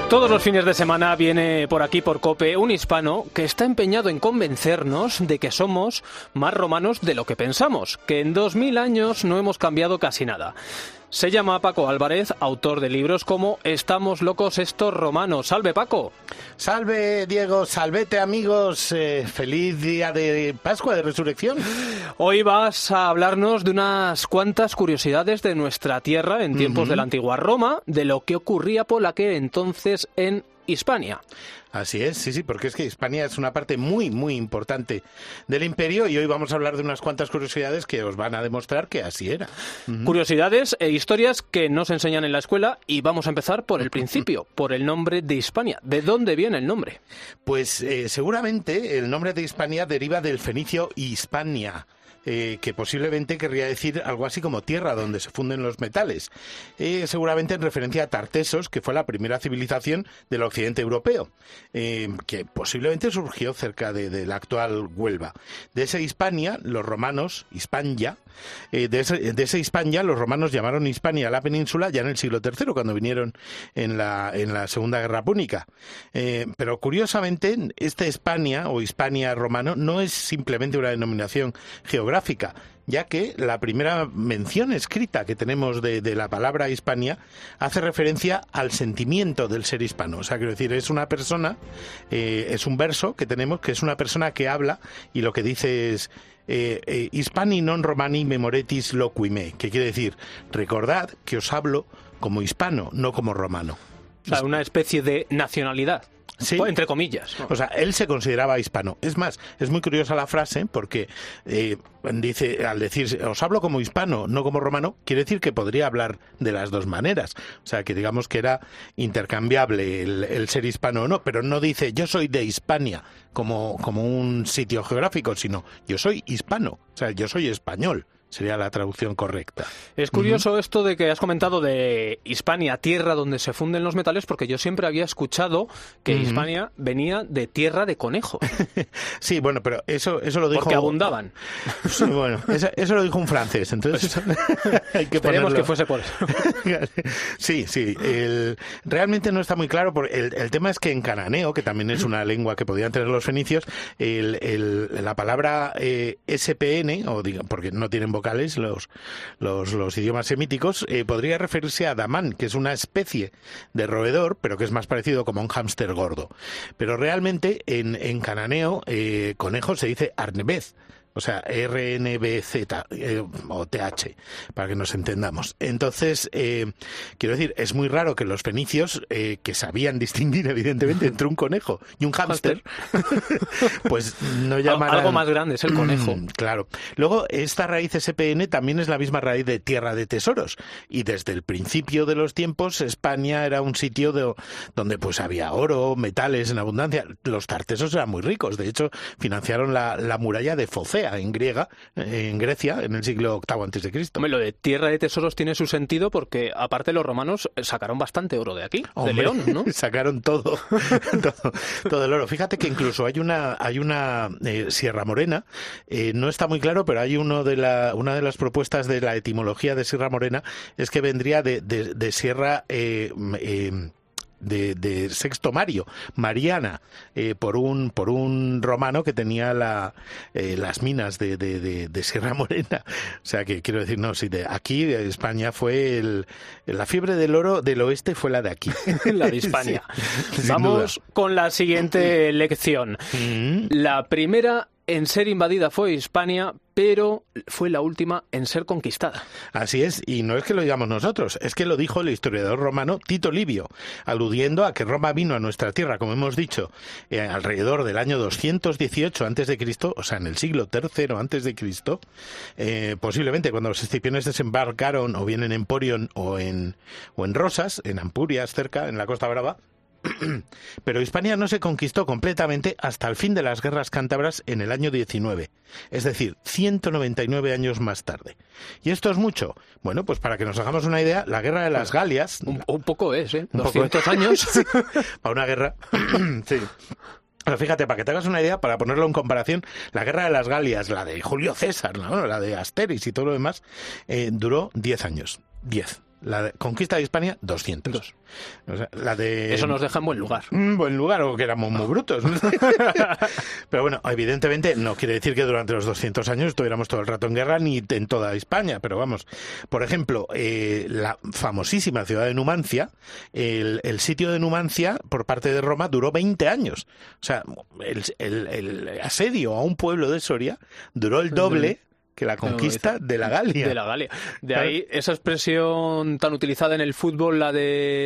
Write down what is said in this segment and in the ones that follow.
Todos los fines de semana viene por aquí, por COPE, un hispano que está empeñado en convencernos de que somos más romanos de lo que pensamos, que en 2000 años no hemos cambiado casi nada. Se llama Paco Álvarez, autor de libros como Estamos locos estos romanos. ¡Salve, Paco! Salve, Diego, salvete, amigos. Feliz día de Pascua, de Resurrección. Hoy vas a hablarnos de unas cuantas curiosidades de nuestra tierra en tiempos de la antigua Roma, de lo que ocurría por aquel entonces en Hispania. Así es, sí, porque es que Hispania es una parte muy, muy importante del imperio y hoy vamos a hablar de unas cuantas curiosidades que os van a demostrar que así era. Curiosidades e historias que no se enseñan en la escuela y vamos a empezar por el principio, por el nombre de Hispania. ¿De dónde viene el nombre? Pues seguramente el nombre de Hispania deriva del fenicio Hispania, que posiblemente querría decir algo así como tierra donde se funden los metales, seguramente en referencia a Tartesos, que fue la primera civilización del occidente europeo, que posiblemente surgió cerca de la actual Huelva. De esa Hispania, los romanos, Hispania, de esa Hispania, los romanos llamaron Hispania a la península ya en el siglo III, cuando vinieron en la Segunda Guerra Púnica. Pero curiosamente, esta Hispania o Hispania romano no es simplemente una denominación geográfica, ya que la primera mención escrita que tenemos de la palabra Hispania hace referencia al sentimiento del ser hispano. O sea, quiero decir, es una persona, es un verso que tenemos que es una persona que habla y lo que dice es Hispani non romani memoretis loquime, que quiere decir, recordad que os hablo como hispano, no como romano. O sea, una especie de nacionalidad. Sí. Entre comillas, ¿no? O sea, él se consideraba hispano. Es más, es muy curiosa la frase porque dice, al decir os hablo como hispano, no como romano, quiere decir que podría hablar de las dos maneras. O sea, que digamos que era intercambiable el ser hispano o no, pero no dice yo soy de Hispania como un sitio geográfico, sino yo soy hispano, o sea, yo soy español. Sería la traducción correcta. Es curioso esto de que has comentado de Hispania, tierra donde se funden los metales, porque yo siempre había escuchado que Hispania venía de tierra de conejos. Sí, bueno, pero eso lo dijo... Porque abundaban. Sí, bueno, eso lo dijo un francés, entonces hay que esperemos ponerlo... que fuese por eso. Sí, realmente no está muy claro. El tema es que en cananeo, que también es una lengua que podían tener los fenicios, la palabra SPN, porque no tienen vocales los idiomas semíticos, podría referirse a damán, que es una especie de roedor, pero que es más parecido como a un hámster gordo. Pero realmente en cananeo, conejo se dice arnebez. O sea, RNBZ o TH, para que nos entendamos. Entonces, quiero decir, es muy raro que los fenicios, que sabían distinguir evidentemente entre un conejo y un hámster, pues no llamaran... Algo más grande es el conejo. Claro. Luego, esta raíz SPN también es la misma raíz de tierra de tesoros. Y desde el principio de los tiempos, España era un sitio donde pues había oro, metales en abundancia. Los tartesos eran muy ricos. De hecho, financiaron la muralla de Focea, en Grecia, en el siglo VIII a.C. Hombre, lo de tierra de tesoros tiene su sentido porque, aparte, los romanos sacaron bastante oro de aquí, de León, ¿no? Sacaron todo el oro. Fíjate que incluso hay una Sierra Morena, no está muy claro, pero hay una de las propuestas de la etimología de Sierra Morena es que vendría de Sierra... de Sexto Mario, Mariana, por un romano que tenía las minas de Sierra Morena. O sea que quiero decir, no, sí, aquí España fue la fiebre del oro del oeste fue la de aquí. La de Hispania. Sí, vamos con la siguiente lección. La primera en ser invadida fue Hispania, pero fue la última en ser conquistada. Así es, y no es que lo digamos nosotros, es que lo dijo el historiador romano Tito Livio, aludiendo a que Roma vino a nuestra tierra, como hemos dicho, alrededor del año 218 a.C., o sea, en el siglo III a.C., posiblemente cuando los escipiones desembarcaron o bien en Emporion o en Rosas, en Ampurias, cerca, en la Costa Brava. Pero Hispania no se conquistó completamente hasta el fin de las guerras cántabras en el año 19, es decir, 199 años más tarde. ¿Y esto es mucho? Bueno, pues para que nos hagamos una idea, la guerra de las Galias... Un poco es, ¿eh? 200 años. Sí. Para una guerra... Sí. Pero fíjate, para que te hagas una idea, para ponerlo en comparación, la guerra de las Galias, la de Julio César, ¿no? La de Asteris y todo lo demás, duró 10 años. 10. La conquista de Hispania, 200. O sea, Eso nos deja en buen lugar. Buen lugar, o que éramos muy brutos. Pero bueno, evidentemente no quiere decir que durante los 200 años estuviéramos todo el rato en guerra, ni en toda España. Pero vamos, por ejemplo, la famosísima ciudad de Numancia, el sitio de Numancia por parte de Roma duró 20 años. O sea, el asedio a un pueblo de Soria duró el doble que la conquista de la Galia. De la Galia. De ahí esa expresión tan utilizada en el fútbol, la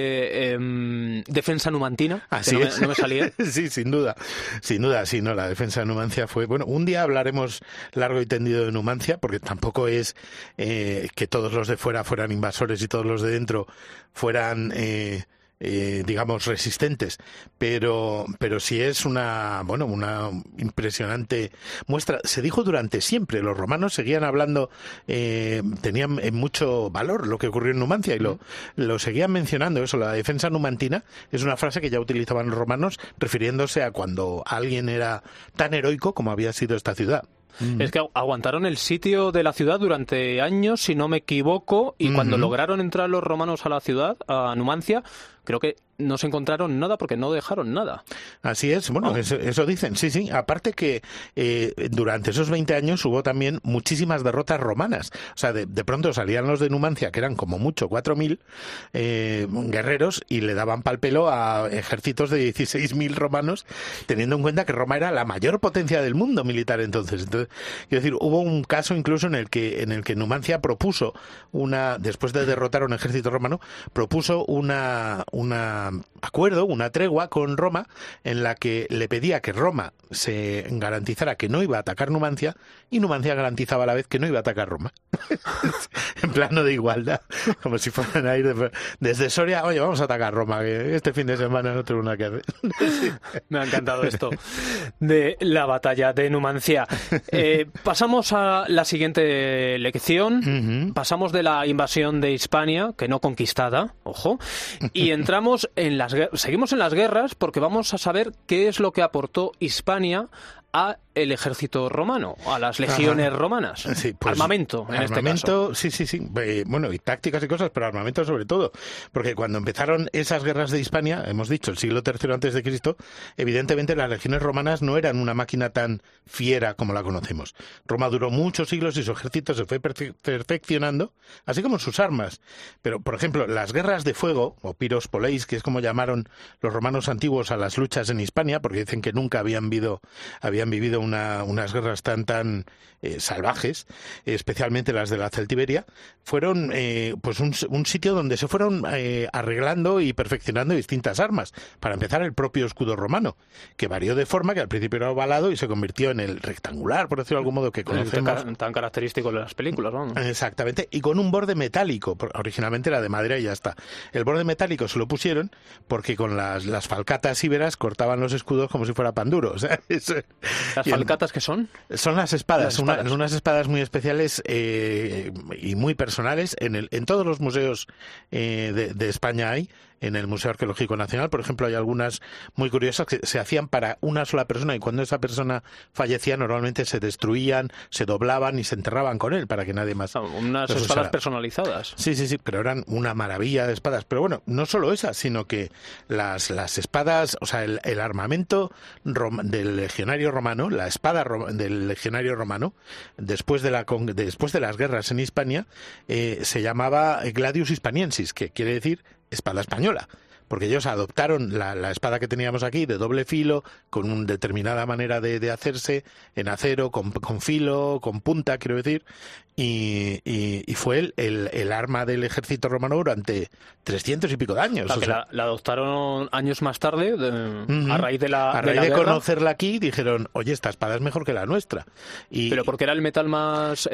de defensa numantina. Así que es. No me salía. Sí, sin duda. Sin duda, sí, no, la defensa de Numancia fue... Bueno, un día hablaremos largo y tendido de Numancia, porque tampoco es que todos los de fuera fueran invasores y todos los de dentro fueran... digamos resistentes, pero sí es una impresionante muestra. Se dijo durante siempre, los romanos seguían hablando, tenían mucho valor lo que ocurrió en Numancia y lo seguían mencionando. Eso, la defensa numantina es una frase que ya utilizaban los romanos refiriéndose a cuando alguien era tan heroico como había sido esta ciudad. Es que aguantaron el sitio de la ciudad durante años, si no me equivoco, y cuando lograron entrar los romanos a la ciudad, a Numancia, creo que no se encontraron nada porque no dejaron nada. Así es, bueno, eso dicen, sí. Aparte que durante esos 20 años hubo también muchísimas derrotas romanas. O sea, de pronto salían los de Numancia, que eran como mucho 4.000 guerreros, y le daban pal pelo a ejércitos de 16.000 romanos, teniendo en cuenta que Roma era la mayor potencia del mundo militar entonces. Quiero decir, hubo un caso incluso en el que Numancia propuso después de derrotar a un ejército romano, propuso un acuerdo, una tregua con Roma, en la que le pedía que Roma se garantizara que no iba a atacar Numancia, y Numancia garantizaba a la vez que no iba a atacar Roma. En plano de igualdad, como si fueran a ir desde Soria, oye, vamos a atacar Roma, que este fin de semana no tengo nada que hacer. Sí. Me ha encantado esto de la batalla de Numancia. Pasamos a la siguiente lección. Pasamos de la invasión de Hispania, que no conquistada, ojo, y entramos en seguimos en las guerras, porque vamos a saber qué es lo que aportó Hispania a el ejército romano, a las legiones romanas. Sí, pues, armamento, en este caso. Sí. Bueno, y tácticas y cosas, pero armamento sobre todo. Porque cuando empezaron esas guerras de Hispania, hemos dicho, el siglo III antes de Cristo, evidentemente las legiones romanas no eran una máquina tan fiera como la conocemos. Roma duró muchos siglos y su ejército se fue perfeccionando, así como sus armas. Pero, por ejemplo, las guerras de fuego, o piros poleis, que es como llamaron los romanos antiguos a las luchas en Hispania, porque dicen que nunca habían vivido unas guerras tan salvajes, especialmente las de la Celtiberia, fueron pues un sitio donde se fueron arreglando y perfeccionando distintas armas. Para empezar, el propio escudo romano, que varió de forma, que al principio era ovalado y se convirtió en el rectangular, por decirlo de algún modo, que conocemos. Tan característico de las películas, vamos. Exactamente, y con un borde metálico. Originalmente era de madera y ya está. El borde metálico se lo pusieron porque con las falcatas íberas cortaban los escudos como si fuera pan duro. O sea, ¿Las falcatas qué son? Son las espadas, unas espadas muy especiales y muy personales. En todos los museos de España hay. En el Museo Arqueológico Nacional, por ejemplo, hay algunas muy curiosas que se hacían para una sola persona, y cuando esa persona fallecía normalmente se destruían, se doblaban y se enterraban con él para que nadie más... Unas espadas personalizadas. Sí, pero eran una maravilla de espadas. Pero bueno, no solo esas, sino que las espadas, o sea, el armamento del legionario romano, la espada del legionario romano, después de las guerras en Hispania, se llamaba gladius hispaniensis, que quiere decir espada española, porque ellos adoptaron la espada que teníamos aquí, de doble filo, con una determinada manera de hacerse, en acero, con filo, con punta, quiero decir, y fue el arma del ejército romano durante 300 y pico de años. O sea, la adoptaron años más tarde, a raíz de la guerra. Conocerla aquí, dijeron, oye, esta espada es mejor que la nuestra. Pero porque era el metal más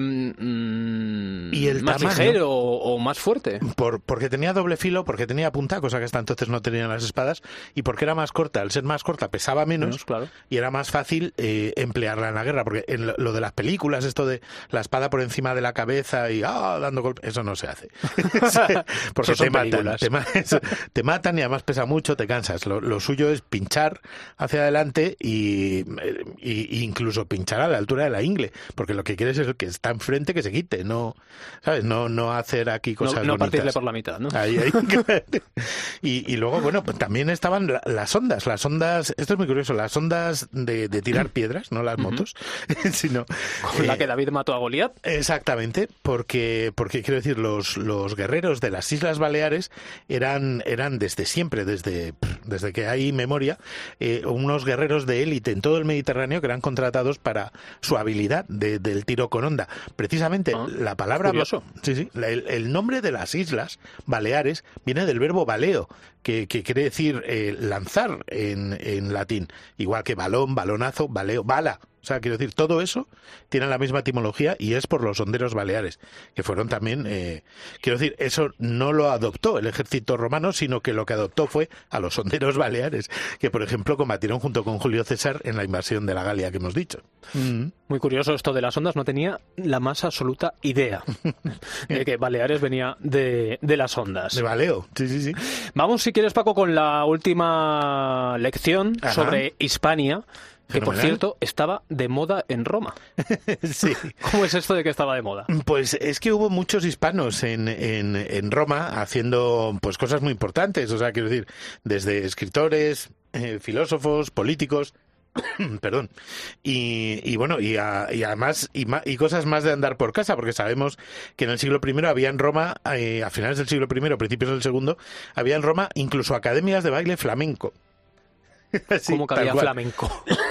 y el más tamaño, ligero o más fuerte. porque tenía doble filo, porque tenía punta punta, cosa que hasta entonces no tenían las espadas, y porque era más corta, al ser más corta pesaba menos, claro. Y era más fácil emplearla en la guerra, porque en lo de las películas, esto de la espada por encima de la cabeza y dando golpes, eso no se hace. Porque te matan y además pesa mucho, te cansas. Lo suyo es pinchar hacia adelante y incluso pinchar a la altura de la ingle, porque lo que quieres es el que está enfrente que se quite, no, ¿sabes? No hacer aquí cosas bonitas. No partirle por la mitad, ¿no? Ahí. Y luego, bueno, pues también estaban las ondas, esto es muy curioso, las ondas de tirar piedras, no las motos, sino... Con la que David mató a Goliat. Exactamente, porque quiero decir, los guerreros de las Islas Baleares eran desde siempre, desde que hay memoria, unos guerreros de élite en todo el Mediterráneo que eran contratados para su habilidad del tiro con onda. Precisamente la palabra... Curioso. Sí, el nombre de las Islas Baleares viene del verbo baleo, que quiere decir lanzar en latín, igual que balón, balonazo, baleo, bala. O sea, quiero decir, todo eso tiene la misma etimología y es por los honderos baleares, que fueron también... quiero decir, eso no lo adoptó el ejército romano, sino que lo que adoptó fue a los honderos baleares, que, por ejemplo, combatieron junto con Julio César en la invasión de la Galia que hemos dicho. Muy curioso esto de las ondas, no tenía la más absoluta idea de que Baleares venía de las ondas. De baleo, sí. Vamos, si quieres, Paco, con la última lección sobre Hispania. Que, por cierto, estaba de moda en Roma. Sí. ¿Cómo es esto de que estaba de moda? Pues es que hubo muchos hispanos en Roma haciendo pues cosas muy importantes. O sea, quiero decir, desde escritores, filósofos, políticos... Perdón. Y bueno, y además y cosas más de andar por casa, porque sabemos que en el siglo I había en Roma, a finales del siglo I, principios del segundo, había en Roma incluso academias de baile flamenco. Sí, ¿cómo que había flamenco?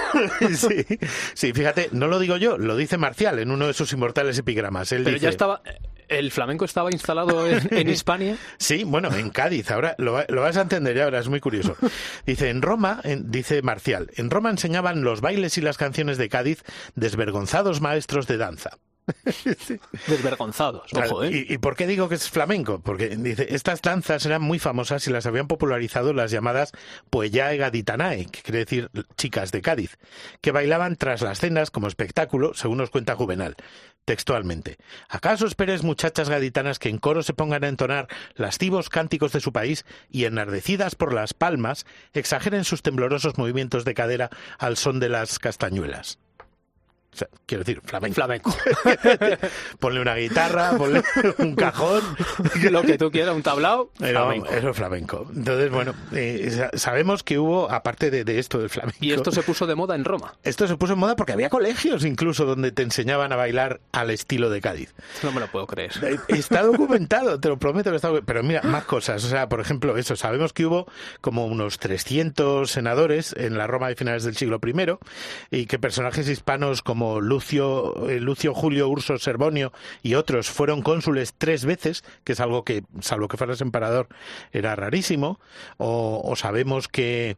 Sí, fíjate, no lo digo yo, lo dice Marcial en uno de sus inmortales epigramas. Él Pero dice, ya estaba... ¿El flamenco estaba instalado en Hispania? Sí, bueno, en Cádiz. Ahora lo vas a entender ya, ahora es muy curioso. Dice, en Roma, dice Marcial, en Roma enseñaban los bailes y las canciones de Cádiz desvergonzados maestros de danza. Sí. Desvergonzados, ojo, ¿eh? ¿Y por qué digo que es flamenco? Porque dice, estas danzas eran muy famosas y las habían popularizado las llamadas Puellae Gaditanae, que quiere decir chicas de Cádiz, que bailaban tras las cenas como espectáculo, según nos cuenta Juvenal, textualmente. ¿Acaso esperes, muchachas gaditanas, que en coro se pongan a entonar lascivos cánticos de su país y, enardecidas por las palmas, exageren sus temblorosos movimientos de cadera al son de las castañuelas? O sea, quiero decir, flamenco. Ponle una guitarra, ponle un cajón. Lo que tú quieras, un tablao, flamenco. Eso es flamenco. Entonces, bueno, sabemos que hubo, aparte de esto del flamenco... Y esto se puso de moda en Roma. Esto se puso en moda porque había colegios incluso donde te enseñaban a bailar al estilo de Cádiz. No me lo puedo creer. Está documentado, te lo prometo que está documentado. Pero mira, más cosas. O sea, por ejemplo, eso, sabemos que hubo como unos 300 senadores en la Roma de finales del siglo I y que personajes hispanos como Lucio Julio Urso Serbonio y otros fueron cónsules 3 veces, que es algo que, salvo que fueras emperador, era rarísimo. O sabemos que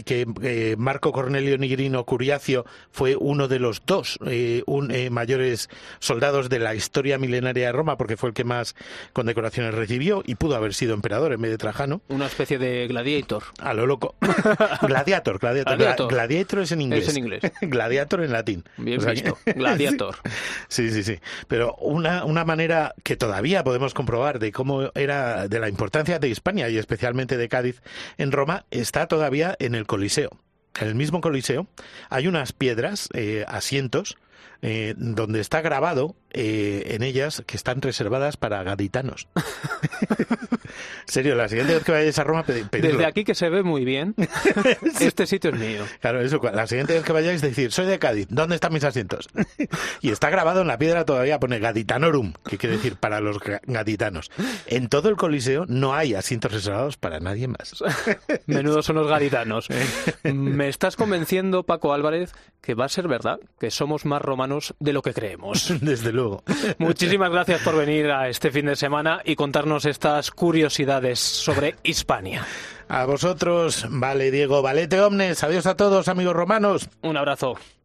Marco Cornelio Nigrino Curiacio fue uno de los dos mayores soldados de la historia milenaria de Roma, porque fue el que más condecoraciones recibió y pudo haber sido emperador en vez de Trajano. Una especie de gladiator. A lo loco. Gladiator. Gladiator es en inglés. Es en inglés. Gladiator en latín. Bien visto. Gladiator. Sí. Pero una manera que todavía podemos comprobar de cómo era, de la importancia de Hispania y especialmente de Cádiz en Roma, está todavía en el Coliseo. En el mismo Coliseo hay unas piedras, asientos, donde está grabado en ellas que están reservadas para gaditanos. En serio, la siguiente vez que vayáis a Roma, pedidlo. Desde aquí, que se ve muy bien, este sitio es mío. Claro, eso, la siguiente vez que vayáis, decir, soy de Cádiz, ¿dónde están mis asientos? Y está grabado en la piedra todavía, pone Gaditanorum, que quiere decir para los gaditanos. En todo el Coliseo no hay asientos reservados para nadie más. Menudos son los gaditanos. Me estás convenciendo, Paco Álvarez, que va a ser verdad, que somos más romanos de lo que creemos. Desde luego. Muchísimas gracias por venir a este fin de semana y contarnos estas curiosidades sobre Hispania. A vosotros, vale, Diego, valete omnes. Adiós a todos, amigos romanos. Un abrazo.